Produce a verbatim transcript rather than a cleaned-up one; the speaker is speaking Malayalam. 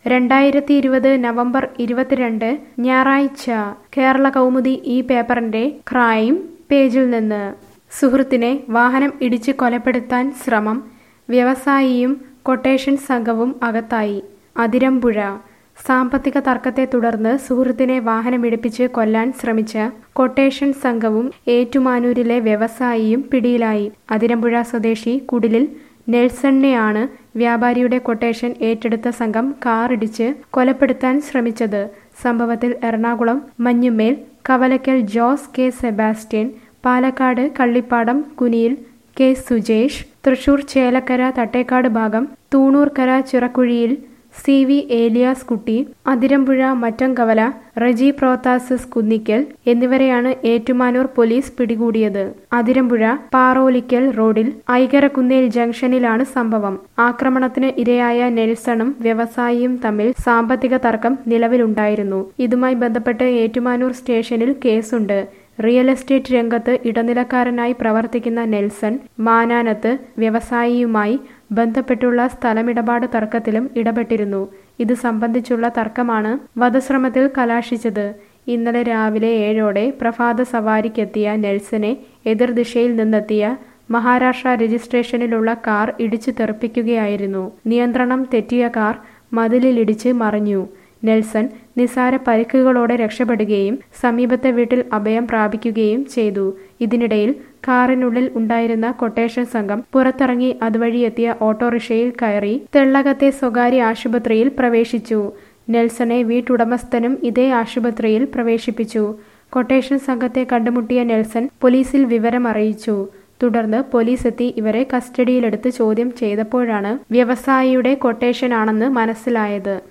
രണ്ടായിരത്തി ഇരുപത് നവംബർ ഇരുപത്തിരണ്ട് ഞായറാഴ്ച കേരള കൗമുദി ഈ പേപ്പറിന്റെ ക്രൈം പേജിൽ നിന്ന് സുഹൃത്തിനെ വാഹനം ഇടിച്ച് കൊലപ്പെടുത്താൻ ശ്രമം വ്യവസായിയും കൊട്ടേഷൻ സംഘവും അകത്തായി. അതിരമ്പുഴ സാമ്പത്തിക തർക്കത്തെ തുടർന്ന് സുഹൃത്തിനെ വാഹനമിടിപ്പിച്ച് കൊല്ലാൻ ശ്രമിച്ച കൊട്ടേഷൻ സംഘവും ഏറ്റുമാനൂരിലെ വ്യവസായിയും പിടിയിലായി. അതിരമ്പുഴ സ്വദേശി കുടിലിൽ നെൽസണിനെയാണ് വ്യാപാരിയുടെ കൊട്ടേഷൻ ഏറ്റെടുത്ത സംഘം കാറിടിച്ച് കൊലപ്പെടുത്താൻ ശ്രമിച്ചത്. സംഭവത്തിൽ എറണാകുളം മഞ്ഞുമേൽ കവലയ്ക്കൽ ജോസ് കെ സെബാസ്റ്റ്യൻ, പാലക്കാട് കള്ളിപ്പാടം കുനിയിൽ കെ സുജേഷ്, തൃശൂർ ചേലക്കര തട്ടേക്കാട് ഭാഗം തൂണൂർക്കര ചിറക്കുഴിയിൽ സി വി ഏലിയാസ് കുട്ടി, അതിരമ്പുഴ മറ്റംകവല റജി പ്രോത്താസിസ് കുന്നിക്കൽ എന്നിവരെയാണ് ഏറ്റുമാനൂർ പോലീസ് പിടികൂടിയത്. അതിരമ്പുഴ പാറോലിക്കൽ റോഡിൽ ഐകരക്കുന്നേൽ ജംഗ്ഷനിലാണ് സംഭവം. ആക്രമണത്തിന് ഇരയായ നെൽസണും വ്യവസായിയും തമ്മിൽ സാമ്പത്തിക തർക്കം നിലവിലുണ്ടായിരുന്നു. ഇതുമായി ബന്ധപ്പെട്ട് ഏറ്റുമാനൂർ സ്റ്റേഷനിൽ കേസുണ്ട്. റിയൽ എസ്റ്റേറ്റ് രംഗത്ത് ഇടനിലക്കാരനായി പ്രവർത്തിക്കുന്ന നെൽസൺ മാനാനത്ത് വ്യവസായിയുമായി ബന്ധപ്പെട്ടുള്ള സ്ഥലമിടപാട് തർക്കത്തിലും ഇടപെട്ടിരുന്നു. ഇത് സംബന്ധിച്ചുള്ള തർക്കമാണ് വധശ്രമത്തിൽ കലാശിച്ചത്. ഇന്നലെ രാവിലെ ഏഴോടെ പ്രഭാത സവാരിക്കെത്തിയ നെൽസനെ എതിർദിശയിൽ നിന്നെത്തിയ മഹാരാഷ്ട്ര രജിസ്ട്രേഷനിലുള്ള കാർ ഇടിച്ചു തെറിപ്പിക്കുകയായിരുന്നു. നിയന്ത്രണം തെറ്റിയ കാർ മതിലിലിടിച്ച് മറിഞ്ഞു. നെൽസൺ നിസാര പരിക്കുകളോടെ രക്ഷപ്പെടുകയും സമീപത്തെ വീട്ടിൽ അഭയം പ്രാപിക്കുകയും ചെയ്തു. ഇതിനിടയിൽ കാറിനുള്ളിൽ ഉണ്ടായിരുന്ന കൊട്ടേഷൻ സംഘം പുറത്തിറങ്ങി അതുവഴി എത്തിയ ഓട്ടോറിക്ഷയിൽ കയറി തെള്ളകത്തെ സ്വകാര്യ ആശുപത്രിയിൽ പ്രവേശിച്ചു. നെൽസനെ വീട്ടുടമസ്ഥനും ഇതേ ആശുപത്രിയിൽ പ്രവേശിപ്പിച്ചു. കൊട്ടേഷൻ സംഘത്തെ കണ്ടുമുട്ടിയ നെൽസൺ പോലീസിൽ വിവരം അറിയിച്ചു. തുടർന്ന് പോലീസ് എത്തി ഇവരെ കസ്റ്റഡിയിലെടുത്ത് ചോദ്യം ചെയ്തപ്പോഴാണ് വ്യവസായിയുടെ കൊട്ടേഷനാണെന്ന് മനസ്സിലായത്.